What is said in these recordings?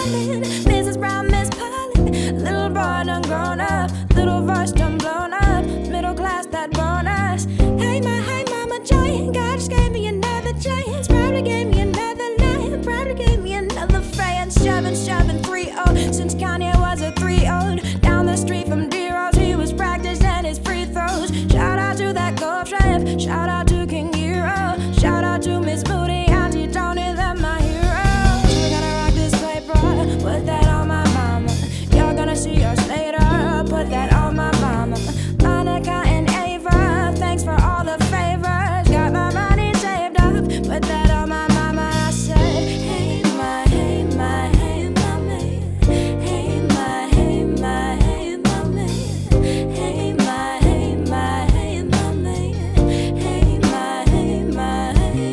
darling. Mrs. Brown, Miss Polly. Little boy done grown up, little voice done blown up. Middle class that bonus. Hey mama giant, God just gave me another chance. Probably gave me another life, probably gave me another friend. Shoving 3-0 since Kanye was a 3-0. Down the street from D-Rose, he was practicing his free throws. Shout out to that golf trip, shout out to King Hero, shout out to Miss Moody, Auntie Tony, they're my heroes. We're gonna rock this paper, put that on my mama. You're gonna see us later, put that on my mama. Monica and Ava, thanks for all the favors. Got my money saved up, put that on my mama. I said, hey my, hey my, hey my man. Hey my, hey my, hey my man. Hey my, hey my, hey my man. Hey my, hey my, hey.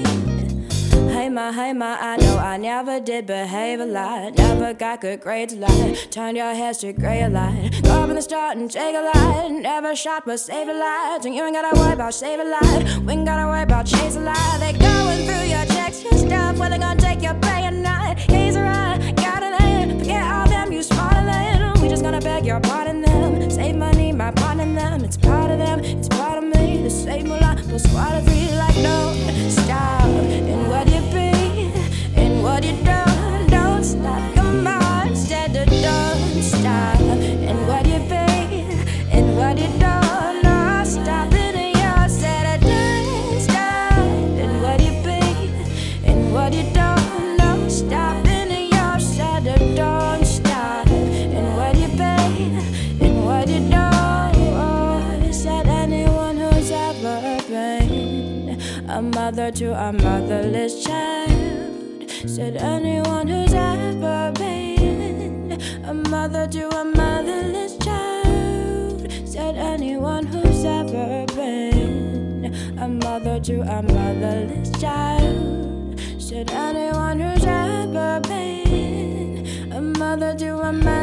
Hey my, I know I never did behave a lot. Never got good grades a lot. Turn your heads to gray a lot. Go up in the start and take a lot. Never shot but saved a lot. And you ain't gotta worry about saving a lot. We ain't gotta worry about chasing a lot. They going through your checks, your stuff. Whether gonna take your pay or not. He's right, got it in. Forget all them, you smarter than. We just gonna beg your pardon them. Save money, my part in them. It's part of them, it's part of me. The same a lot, but squad of three. Like no, stop. And what you be? And what you don't stop. Come on, instead of don't stop. And what you be? And what you don't stop. And you said don't stop. And what you be? And what you don't stop. And you said don't stop. And what you be? And what you don't. Said anyone who's ever been a mother to a motherless child. Said anyone who's ever been a mother to a motherless child. Said anyone who's ever been a mother to a motherless child. Said anyone who's ever been a mother to a motherless child.